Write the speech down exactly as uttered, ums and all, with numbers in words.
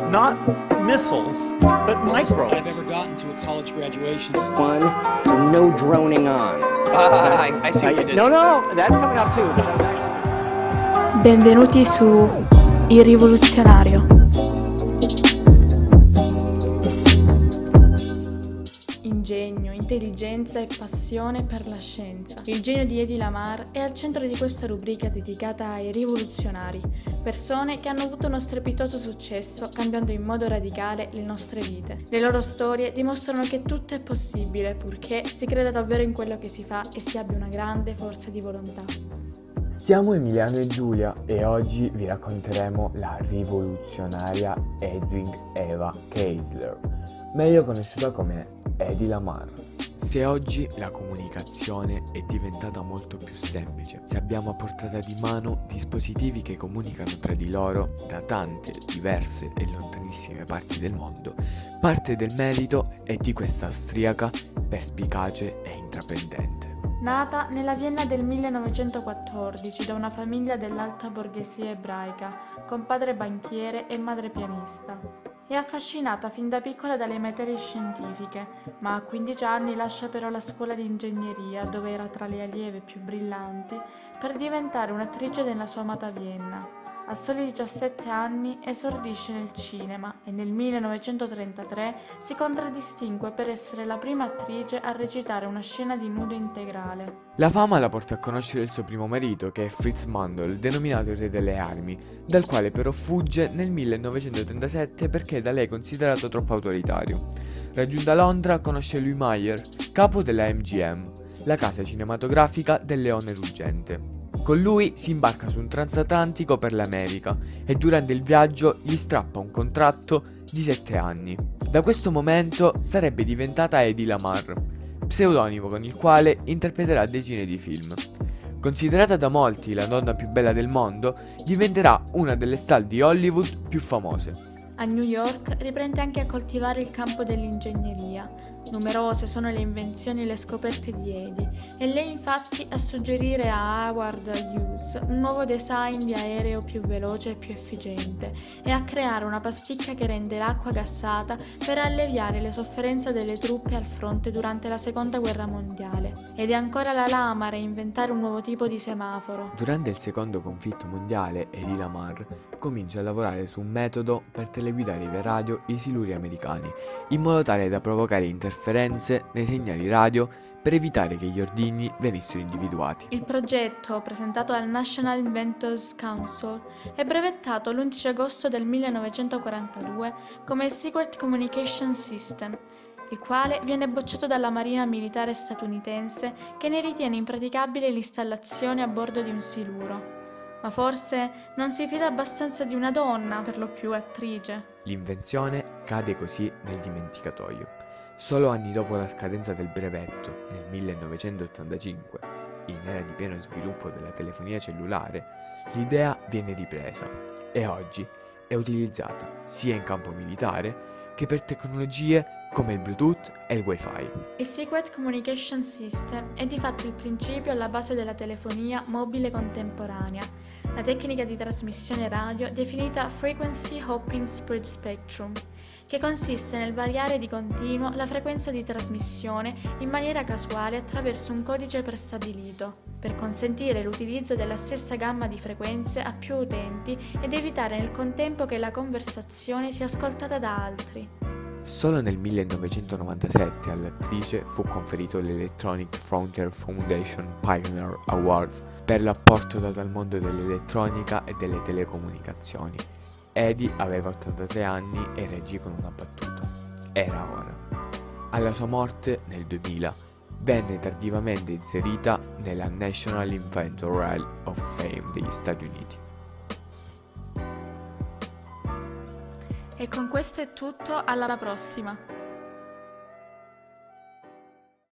not missiles, but microbes. I've ever gotten to a college graduation. One, so no droning on. Ah, I, I see what you did. No, no, that's coming up too. But that was actually... Benvenuti su Il Rivoluzionario. Ingegno, intelligenza e passione per la scienza. Il genio di Hedy Lamarr è al centro di questa rubrica dedicata ai rivoluzionari, persone che hanno avuto uno strepitoso successo cambiando in modo radicale le nostre vite. Le loro storie dimostrano che tutto è possibile purché si creda davvero in quello che si fa e si abbia una grande forza di volontà. Siamo Emiliano e Giulia e oggi vi racconteremo la rivoluzionaria Hedwig Eva Keisler, meglio conosciuta come Hedy Lamarr. Se oggi la comunicazione è diventata molto più semplice, se abbiamo a portata di mano dispositivi che comunicano tra di loro da tante, diverse e lontanissime parti del mondo, parte del merito è di questa austriaca perspicace e intraprendente. Nata nella Vienna del millenovecentoquattordici da una famiglia dell'alta borghesia ebraica, con padre banchiere e madre pianista. È affascinata fin da piccola dalle materie scientifiche, ma a quindici anni lascia però la scuola di ingegneria, dove era tra le allieve più brillanti, per diventare un'attrice nella sua amata Vienna. A soli diciassette anni esordisce nel cinema e nel millenovecentotrentatré si contraddistingue per essere la prima attrice a recitare una scena di nudo integrale. La fama la porta a conoscere il suo primo marito, che è Fritz Mandl, denominato il re delle armi, dal quale però fugge nel millenovecentotrentasette perché è da lei considerato troppo autoritario. Raggiunta Londra conosce Louis Mayer, capo della M G M, la casa cinematografica del Leone Ruggente. Con lui si imbarca su un transatlantico per l'America e durante il viaggio gli strappa un contratto di sette anni. Da questo momento sarebbe diventata Hedy Lamarr, pseudonimo con il quale interpreterà decine di film. Considerata da molti la donna più bella del mondo, diventerà una delle star di Hollywood più famose. A New York riprende anche a coltivare il campo dell'ingegneria. Numerose sono le invenzioni e le scoperte di Hedy, e lei infatti a suggerire a Howard Hughes un nuovo design di aereo più veloce e più efficiente, e a creare una pasticca che rende l'acqua gassata per alleviare le sofferenze delle truppe al fronte durante la seconda guerra mondiale. Ed è ancora la Lamarr a inventare un nuovo tipo di semaforo. Durante il secondo conflitto mondiale, Hedy Lamarr comincia a lavorare su un metodo per teleguidare via radio i siluri americani, in modo tale da provocare interferenze nei segnali radio per evitare che gli ordigni venissero individuati. Il progetto, presentato al National Inventors Council, è brevettato l'undici agosto del millenovecentoquarantadue come il Secret Communication System, il quale viene bocciato dalla Marina Militare statunitense, che ne ritiene impraticabile l'installazione a bordo di un siluro. Ma forse non si fida abbastanza di una donna, per lo più attrice. L'invenzione cade così nel dimenticatoio. Solo anni dopo la scadenza del brevetto, nel millenovecentottantacinque, in era di pieno sviluppo della telefonia cellulare, l'idea viene ripresa e oggi è utilizzata sia in campo militare che per tecnologie come il Bluetooth e il Wi-Fi. Il Secret Communication System è di fatto il principio alla base della telefonia mobile contemporanea, la tecnica di trasmissione radio definita Frequency Hopping Spread Spectrum, che consiste nel variare di continuo la frequenza di trasmissione in maniera casuale attraverso un codice prestabilito, per consentire l'utilizzo della stessa gamma di frequenze a più utenti ed evitare nel contempo che la conversazione sia ascoltata da altri. Solo nel millenovecentonovantasette all'attrice fu conferito l'Electronic Frontier Foundation Pioneer Award per l'apporto dato al mondo dell'elettronica e delle telecomunicazioni. Hedy aveva ottantatré anni e reagì con una battuta: era ora. Alla sua morte, nel duemila, venne tardivamente inserita nella National Inventor Hall of Fame degli Stati Uniti. E con questo è tutto, alla prossima!